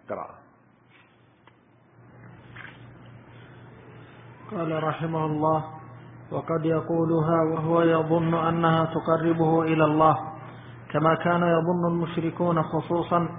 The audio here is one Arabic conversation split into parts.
قراءة. قال رحمه الله: وقد يقولها وهو يظن أنها تقربه إلى الله، كما كان يظن المشركون، خصوصا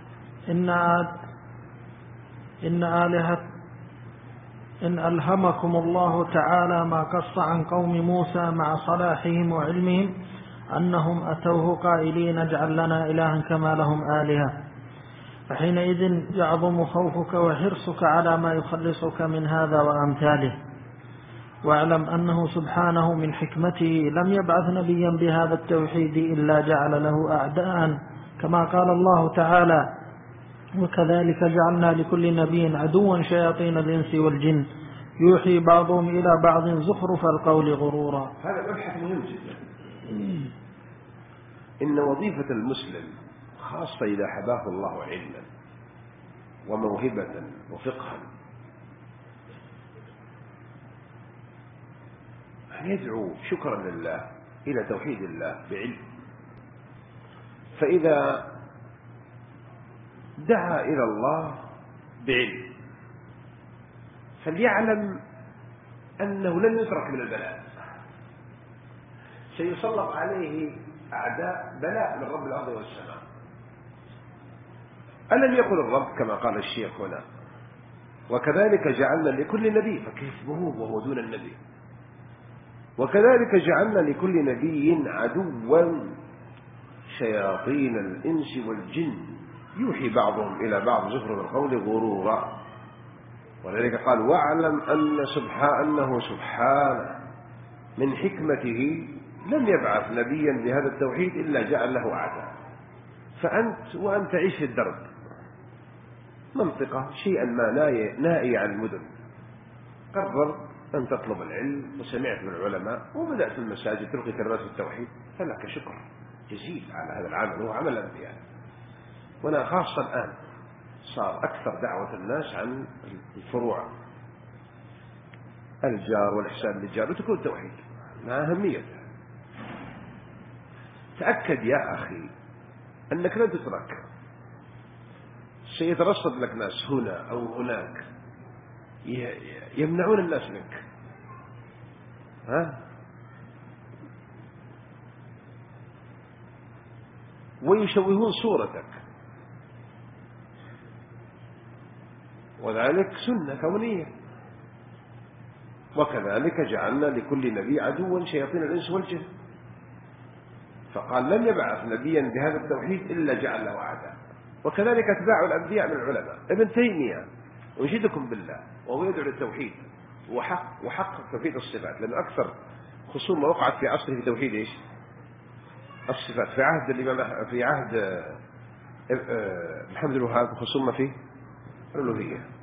إن ألهمكم الله تعالى ما قص عن قوم موسى مع صلاحهم وعلمهم أنهم أتوه قائلين: اجعل لنا إلها كما لهم آلهة. فحينئذ يعظم خوفك وحرصك على ما يخلصك من هذا وأمثاله. واعلم أنه سبحانه من حكمته لم يبعث نبيا بهذا التوحيد إلا جعل له أعداء، كما قال الله تعالى: وكذلك جعلنا لكل نبي عدوا شياطين الإنس والجن يوحي بعضهم إلى بعض زخرف القول غرورا. هذا مبحث مهم جدا. إن وظيفة المسلم خاصة إذا حباه الله علما وموهبة وفقها أن يدعو شكرا لله إلى توحيد الله بعلم. فإذا دعا إلى الله بعلم فليعلم أنه لن يترك من البلاء، سيسلط عليه أعداء بلاء من رب الأرض والسماء. ألم يقل الرب كما قال الشيخ هنا: وكذلك جعلنا لكل نبي، فكيف به وهو دون النبي؟ وكذلك جعلنا لكل نبي عدوا شياطين الإنس والجن يوحي بعضهم إلى بعض زخرف القول غرورا. ولذلك قال: واعلم أنه سبحانه من حكمته لم يبعث نبيا بهذا التوحيد إلا جعل له أعداء. فأنت وأن تعيش في الدرب منطقة شيئا ما نائي عن المدن، قرر أن تطلب العلم وسمعت من العلماء وبدأت في المساجد تلقي كلمات التوحيد، فلك شكر جزيل على هذا العمل، وهو عمل الأنبياء. وأنا خاصة الآن صار أكثر دعوة الناس عن الفروع، الجار والإحسان للجار وتكون التوحيد مع أهميته. تأكد يا أخي أنك لن تترك، سيترصد لك ناس هنا أو هناك يمنعون الناس منك، ويشوهون صورتك، وذلك سنة كونية. وكذلك جعلنا لكل نبي عدوا شياطين الإنس والجن، فقال لم يبعث نبيا بهذا التوحيد إلا جعل له أعداء. وكذلك أتباع الأنبياء من العلماء. ابن تيمية أنشدكم بالله وهو يدعو للتوحيد وحقق توحيد الصفات، لأن أكثر خصومة وقعت في عصره في توحيد إيش؟ الصفات. في عهد الإمام، في عهد محمد الوهاب خصومة في الألوهية.